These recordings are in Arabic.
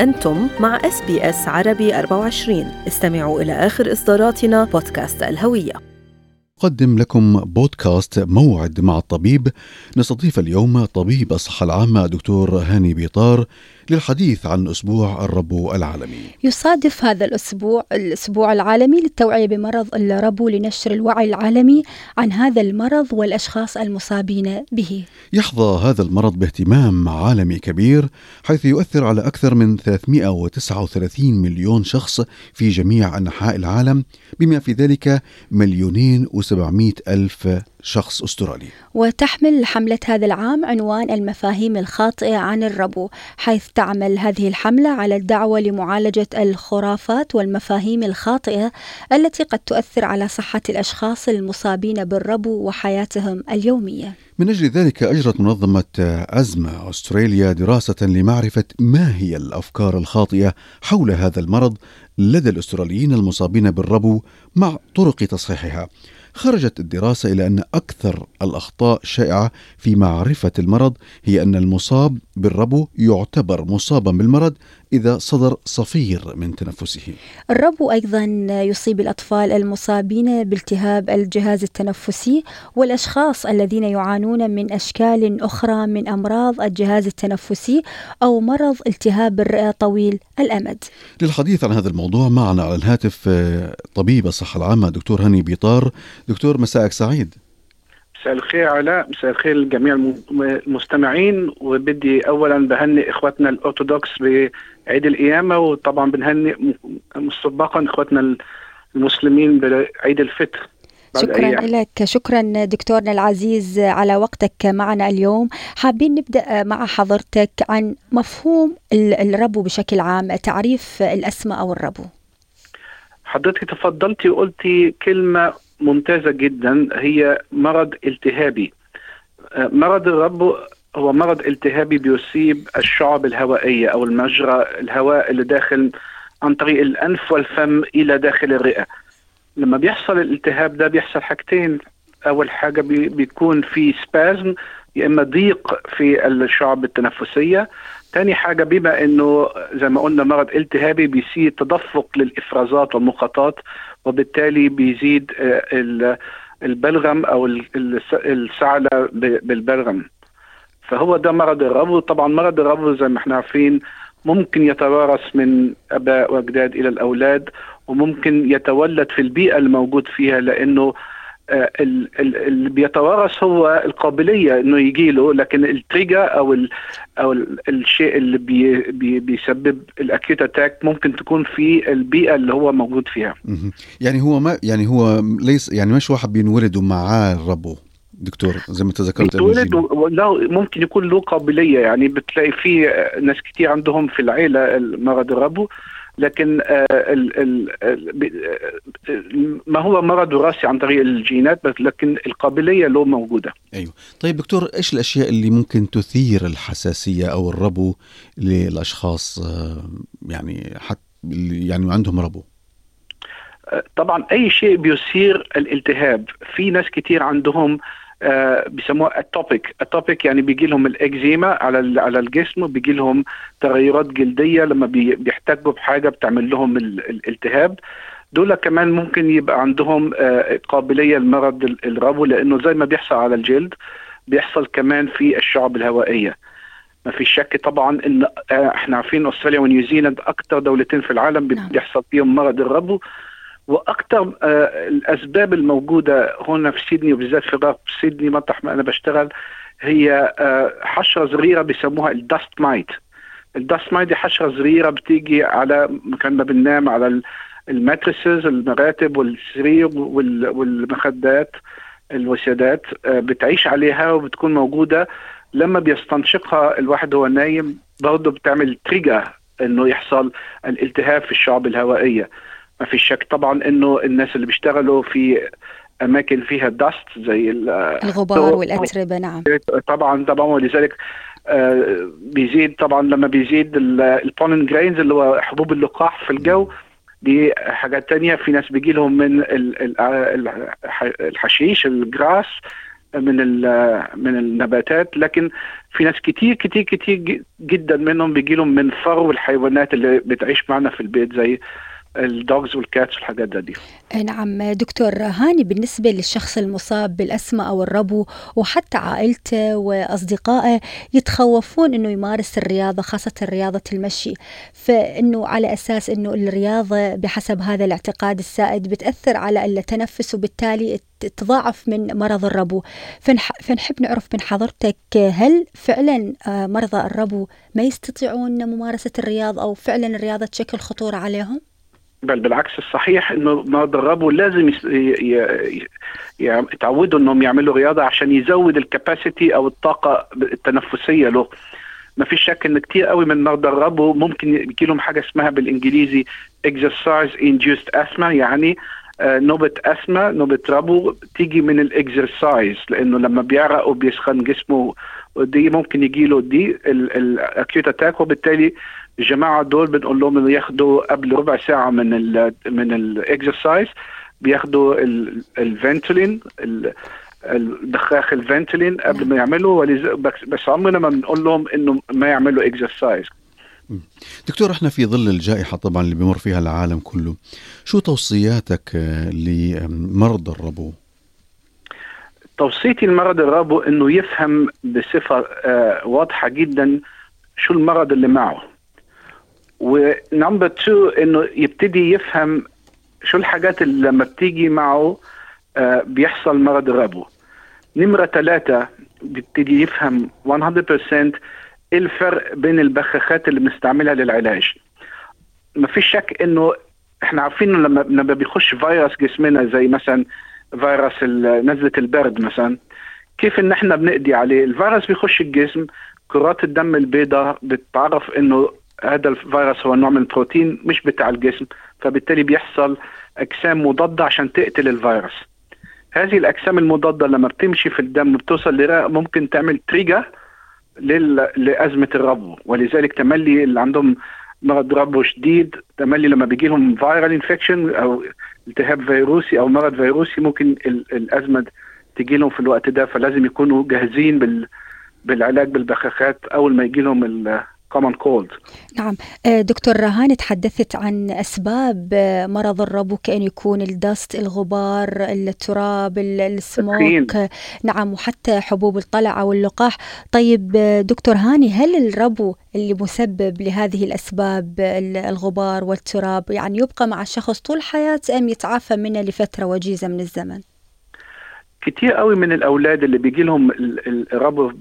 أنتم مع SBS عربي 24. استمعوا إلى آخر إصداراتنا بودكاست الهوية. أقدم لكم بودكاست موعد مع الطبيب. نستضيف اليوم طبيب الصحة العامة دكتور هاني بيطار للحديث عن أسبوع الربو العالمي. يصادف هذا الأسبوع العالمي للتوعية بمرض الربو لنشر الوعي العالمي عن هذا المرض والأشخاص المصابين به. يحظى هذا المرض باهتمام عالمي كبير، حيث يؤثر على أكثر من 339 مليون شخص في جميع أنحاء العالم، بما في ذلك 2,700,000 شخص أسترالي. وتحمل حملة هذا العام عنوان المفاهيم الخاطئة عن الربو، حيث تعمل هذه الحملة على الدعوة لمعالجة الخرافات والمفاهيم الخاطئة التي قد تؤثر على صحة الأشخاص المصابين بالربو وحياتهم اليومية. من أجل ذلك أجرت منظمة أزمة أستراليا دراسة لمعرفة ما هي الأفكار الخاطئة حول هذا المرض لدى الأستراليين المصابين بالربو مع طرق تصحيحها. خرجت الدراسة إلى أن أكثر الأخطاء شائعة في معرفة المرض هي أن المصاب بالربو يعتبر مصابا بالمرض إذا صدر صفير من تنفسه. الربو أيضا يصيب الأطفال المصابين بالتهاب الجهاز التنفسي والأشخاص الذين يعانون من أشكال أخرى من أمراض الجهاز التنفسي أو مرض التهاب الرئة طويل الأمد. للحديث عن هذا الموضوع معنا على الهاتف طبيب الصحة العامة دكتور هاني بيطار. دكتور، مساءك سعيد. مساء الخير علاء، مساء الخير لجميع المستمعين. وبدي أولا بهنئ إخواتنا الأرثوذكس بعيد القيامة، وطبعا بنهنئ مسبقا إخواتنا المسلمين بعيد الفطر. شكرا لك، شكرا دكتورنا العزيز على وقتك معنا اليوم. حابين نبدأ مع حضرتك عن مفهوم الربو بشكل عام، تعريف الأسمى أو الربو. حضرتك تفضلتي وقلتي كلمة ممتازة جدا، هي مرض التهابي. مرض الربو هو مرض التهابي بيصيب الشعب الهوائية أو المجرى الهواء اللي داخل عن طريق الأنف والفم إلى داخل الرئة. لما بيحصل الالتهاب ده بيحصل حاجتين. أول حاجة بيكون في سبازم، يا إما ضيق في الشعب التنفسية. تاني حاجة بما إنه زي ما قلنا مرض التهابي بيصير تدفق للإفرازات والمخاطات، وبالتالي بيزيد البلغم أو السعلة بالبلغم. فهو ده مرض الربو. طبعا مرض الربو زي ما احنا عارفين ممكن يتوارث من أباء وأجداد إلى الأولاد، وممكن يتولد في البيئة الموجود فيها، لأنه اللي بيتوارث هو القابلية إنه يجيله، لكن التريجر أو الشيء اللي بيسبب الأكيوت أتاك ممكن تكون في البيئة اللي هو موجود فيها. يعني هو ليس يعني مش واحد بينولد معاه الربو دكتور زي ما تذكرت. لا، ممكن يكون له قابلية. يعني بتلاقي في ناس كتير عندهم في العيلة مرض الربو، لكن ما هو مرض وراثي عن طريق الجينات، لكن القابلية له موجودة. أيوة. طيب دكتور، إيش الأشياء اللي ممكن تثير الحساسية أو الربو للأشخاص يعني عندهم ربو؟ طبعا أي شيء بيثير الالتهاب. في ناس كتير عندهم بيسموها اتوبيك، يعني بيجي لهم الاكزيما على الجسم، وبيجي لهم تغيرات جلديه لما بيحتكوا بحاجه بتعمل لهم الالتهاب. دول كمان ممكن يبقى عندهم قابليه لمرض الربو، لانه زي ما بيحصل على الجلد بيحصل كمان في الشعب الهوائيه. ما في شك طبعا ان احنا عارفين استراليا ونيوزيلند اكثر دولتين في العالم بيحصل فيهم مرض الربو. واكثر الاسباب الموجوده هنا في سيدني، وبالذات في غرب سيدني مطرح ما انا بشتغل، هي حشره صغيره بيسموها الداست مايت. الداست مايت دي حشره صغيره بتيجي على مكان ما بننام، على الماتريسز، المراتب والسرير والمخدات الوسادات، بتعيش عليها وبتكون موجوده. لما بيستنشقها الواحد وهو نايم برضه بتعمل تريجر انه يحصل الالتهاب في الشعب الهوائيه. ما في شك طبعا انه الناس اللي بيشتغلوا في اماكن فيها داست زي الغبار والاتربه، نعم طبعا ولذلك بيزيد طبعا لما بيزيد البولن جرينز اللي هو حبوب اللقاح في الجو. دي حاجات تانية. في ناس بيجي لهم من الحشيش الجراس، من النباتات، لكن في ناس كتير كتير كتير جدا منهم بيجيلهم من فرو الحيوانات اللي بتعيش معنا في البيت زي الدوغز والكاتس والحاجات دي. نعم دكتور هاني، بالنسبة للشخص المصاب بالأسمة أو الربو وحتى عائلته وأصدقائه يتخوفون أنه يمارس الرياضة، خاصة رياضة المشي، فإنه على أساس أنه الرياضة بحسب هذا الاعتقاد السائد بتأثر على التنفس وبالتالي تضاعف من مرض الربو. فنحب نعرف من حضرتك، هل فعلا مرضى الربو ما يستطيعون ممارسة الرياضة أو فعلا الرياضة تشكل خطورة عليهم؟ بل بالعكس، الصحيح انه مرضى الربو لازم يتعودوا انهم يعملوا رياضه عشان يزود الكاباسيتي او الطاقه التنفسيه له. ما فيش شك ان كتير قوي من مرضى الربو ممكن يجي لهم حاجه اسمها بالانجليزي exercise induced asthma، يعني نوبه اسما، نوبه ربو تيجي من الاكسرسايز، لانه لما بيعرق وبيسخن جسمه دي ممكن يجي له دي الاكيوت اتاك. وبالتالي الجماعه دول بنقول لهم انه ياخدوا قبل ربع ساعه من الاكسرسايز بياخدوا الفنتولين، الدخاخ الفنتولين قبل ما يعملوا، بس عمرنا ما بنقول لهم انه ما يعملوا اكسرسايز. دكتور، احنا في ظل الجائحة طبعا اللي بيمر فيها العالم كله، شو توصياتك لمرضى الربو؟ توصيتي لمرض الربو انه يفهم بصفة واضحة جدا شو المرض اللي معه، ونمبر 2 انه يبتدي يفهم شو الحاجات اللي لما بتيجي معه بيحصل مرض الربو. نمرة 3 بيبتدي يفهم 100% الفرق بين البخاخات اللي بنستعملها للعلاج. ما فيش شك انه احنا عارفين لما بيخش فيروس جسمنا زي مثلا فيروس نزلة البرد مثلا، كيف ان احنا بنقضي عليه. الفيروس بيخش الجسم، كرات الدم البيضاء بتعرف انه هذا الفيروس هو نوع من البروتين مش بتاع الجسم، فبالتالي بيحصل اجسام مضادة عشان تقتل الفيروس. هذه الاجسام المضادة لما بتمشي في الدم بتوصل لرئة ممكن تعمل تريجر لأزمة الربو. ولذلك تملي اللي عندهم مرض ربو شديد، تملي لما بيجي لهم فيرال انفكشن او التهاب فيروسي او مرض فيروسي ممكن الأزمة تجي لهم في الوقت ده، فلازم يكونوا جاهزين بالعلاج بالبخاخات أول ما يجي لهم الكومن كولد. نعم دكتور رهان، تحدثت عن أسباب مرض الربو كأن يكون الدست، الغبار، التراب، السموك، نعم، وحتى حبوب الطلع أو اللقاح. طيب دكتور هاني، هل الربو اللي مسبب لهذه الأسباب الغبار والتراب يعني يبقى مع الشخص طول حياته أم يتعافى منه لفترة وجيزة من الزمن؟ كتير قوي من الأولاد اللي بيجي لهم الربو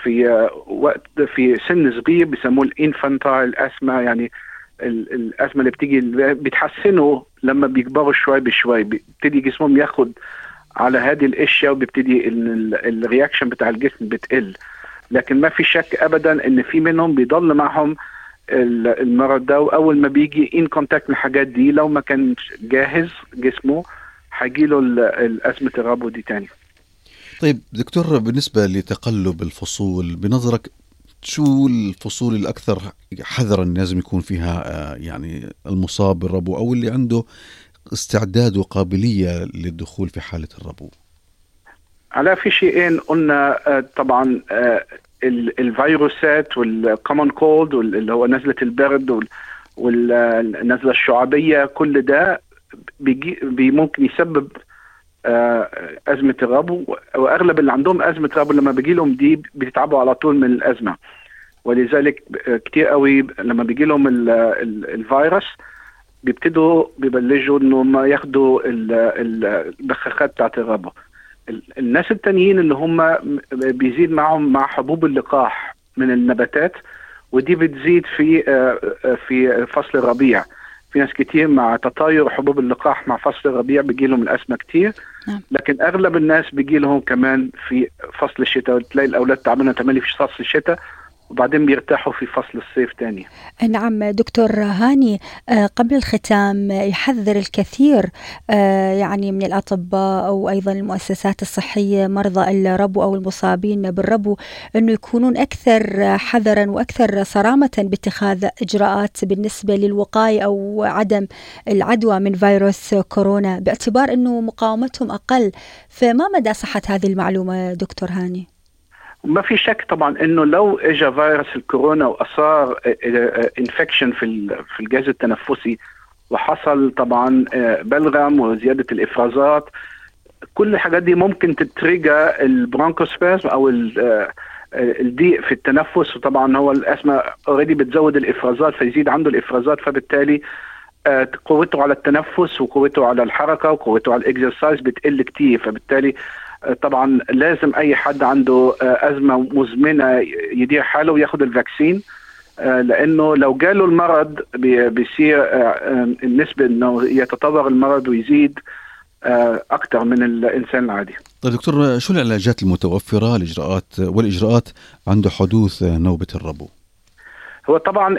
في سن صغير بيسموه الانفانتايل أسما، يعني الأسما اللي بتيجي بيتحسنوا لما بيكبروا شوي بشوي، بيبتدي جسمهم ياخد على هذه الاشياء وبيبتدي الرياكشن بتاع الجسم بتقل. لكن ما في شك أبدا إن في منهم بيضل معهم المرض ده، وأول ما بيجي إن كونتاكت من الحاجات دي لو ما كانش جاهز جسمه هيجيله الأزمة الربو دي تاني. طيب دكتور، بالنسبة لتقلب الفصول بنظرك شو الفصول الأكثر حذرا لازم يكون فيها يعني المصاب بالربو أو اللي عنده استعداد وقابلية للدخول في حالة الربو؟ على في شيئين قلنا طبعا الفيروسات والكومن كولد اللي هو نزلة البرد والنزلة الشعبية، كل ده ممكن يسبب أزمة الربو. وأغلب اللي عندهم أزمة ربو لما بيجي لهم دي بيتعبوا على طول من الأزمة، ولذلك كتير قوي لما بيجي لهم الفيروس بيبلجوا إنه ما ياخدوا البخاخات بتاعت الربو. الناس التانيين اللي هم بيزيد معهم مع حبوب اللقاح من النباتات، ودي بتزيد في فصل الربيع. في ناس كتير مع تطاير حبوب اللقاح مع فصل الربيع بيجي لهم الأسمة كتير، لكن أغلب الناس بيجي لهم كمان في فصل الشتاء. تلاقي الأولاد تعبانين تملي في فصل الشتاء وبعدين بيرتاحوا في فصل الصيف تاني. نعم دكتور هاني، قبل الختام يحذر الكثير يعني من الأطباء أو أيضا المؤسسات الصحية مرضى الربو أو المصابين بالربو أنه يكونون أكثر حذرا وأكثر صرامة باتخاذ إجراءات بالنسبة للوقاية أو عدم العدوى من فيروس كورونا، باعتبار أنه مقاومتهم أقل. فما مدى صحة هذه المعلومة دكتور هاني؟ ما في شك طبعا انه لو اجى فيروس الكورونا واثار انفكشن في الجهاز التنفسي، وحصل طبعا بلغم وزياده الافرازات، كل الحاجات دي ممكن تترجى البرونكوسبازم او الضيق في التنفس. وطبعا هو الأزمة اوريدي بتزود الافرازات، فيزيد عنده الافرازات، فبالتالي قوته على التنفس وقوته على الحركه وقوته على الاكسرسايز بتقل كتير. فبالتالي طبعا لازم اي حد عنده ازمه مزمنه يدير حاله وياخد الفاكسين، لانه لو جاله المرض بيصير النسبه انه يتطور المرض ويزيد اكثر من الانسان العادي. طيب دكتور، شو العلاجات المتوفره والاجراءات عند حدوث نوبه الربو؟ هو طبعا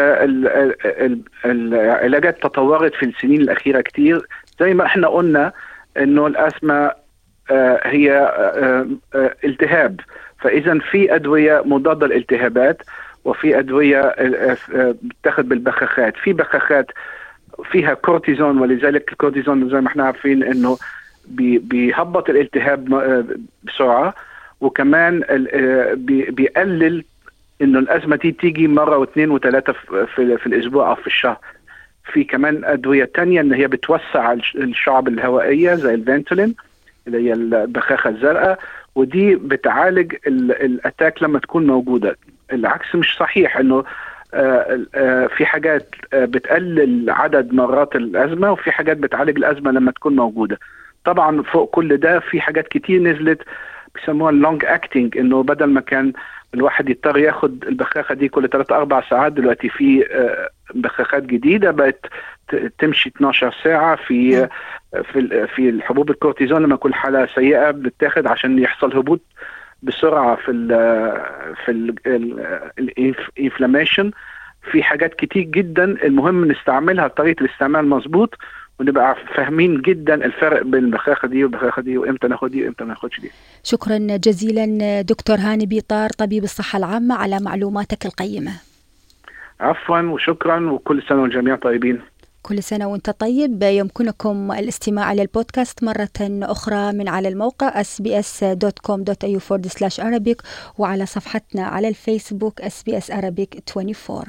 العلاجات تطورت في السنين الاخيره كتير. زي ما احنا قلنا انه الازمه هي التهاب، فاذا في ادويه مضاده للالتهابات وفي ادويه بتاخذ بالبخاخات. في بخاخات فيها كورتيزون، ولذلك الكورتيزون زي ما احنا عارفين انه بيهبط الالتهاب بسرعه، وكمان بيقلل انه الازمه دي تيجي مره واثنين وثلاثه في الاسبوع او في الشهر. في كمان ادويه تانية ان هي بتوسع الشعب الهوائيه زي الفنتولين اللي هي البخاخه الزرقاء، ودي بتعالج الاتاك لما تكون موجوده. العكس مش صحيح، انه في حاجات بتقلل عدد مرات الازمه وفي حاجات بتعالج الازمه لما تكون موجوده. طبعا فوق كل ده في حاجات كتير نزلت بيسموها اللونج اكتنج، انه بدل ما كان الواحد يضطر ياخد البخاخه دي كل 3-4 ساعات، دلوقتي في بخاخات جديده بقت تمشي 12 ساعه. في الحبوب الكورتيزون لما كل حاله سيئه بتتاخد عشان يحصل هبوط بسرعه في الانفلاميشن. في حاجات كتير جدا، المهم نستعملها بطريقه الاستعمال مظبوط، ونبقى فاهمين جدا الفرق بين البخاخه دي والبخاخه دي، وامتى ناخد دي وامتى ما ناخدش دي. شكرا جزيلا دكتور هاني بيطار طبيب الصحه العامه على معلوماتك القيمه. عفوا وشكرا، وكل سنه والجميع طيبين. كل سنة وانت طيب. يمكنكم الاستماع إلى البودكاست مرة أخرى من على الموقع sbs.com.au/Arabic وعلى صفحتنا على الفيسبوك SBS Arabic 24.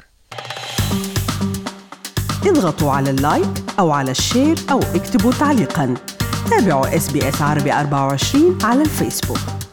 اضغطوا على اللايك أو على الشير أو اكتبوا تعليقا. تابعوا SBS عربي 24 على الفيسبوك.